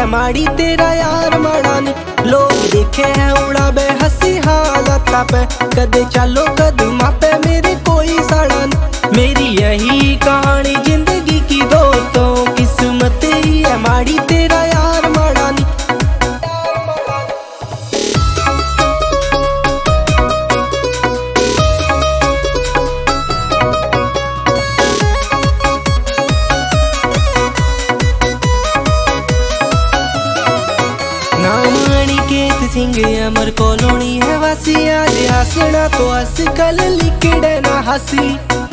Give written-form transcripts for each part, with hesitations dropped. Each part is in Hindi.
है माड़ी तेरा यार माड़ा नी। लोग देखे हैं उड़ा बे हंसी हालत पे, कदे चलो कदमा पे मेरे कोई साड़ा नी। मेरी यही कहानी जिंदगी की दोस्तों, किस्मत ही है माड़ी तेरा यार माड़ा नी। नाम अनिकेत सिंह अमर कॉलोनी है वासी, आज हंसना तो हंस कल लिखड़े ना हंसी।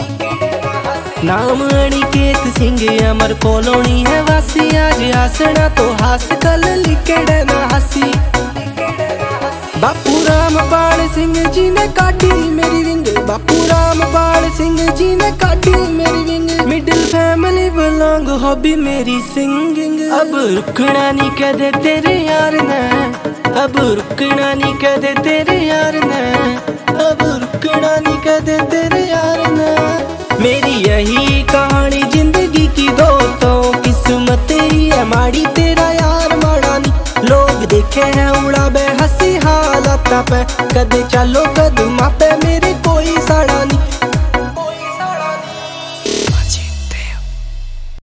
नाम अनिकेत सिंह अमर कॉलोनी है वासी, आज हंसना तो हंस कल लिखड़े ना हंसी। बापू रामपाल सिंह जी ने काटी मेरी विंग, बापू रामपाल सिंह जी ने काटी मेरी wing. Middle family belong hobby मेरी सिंगिंग। अब रुकना नहीं कदे तेरे यार ने, अब रुकना नहीं कदे तेरे यार ने, अब रुकना नहीं कदे तेरे यार ने। मेरी यही कहानी जिंदगी की दोस्तों, किस्मत ही है माड़ी तेरा यार माड़ा नी। लोग देखे हैं उड़ा बे हंसी हालत पे, कदे चलो कदमा पे मेरे कोई साड़ा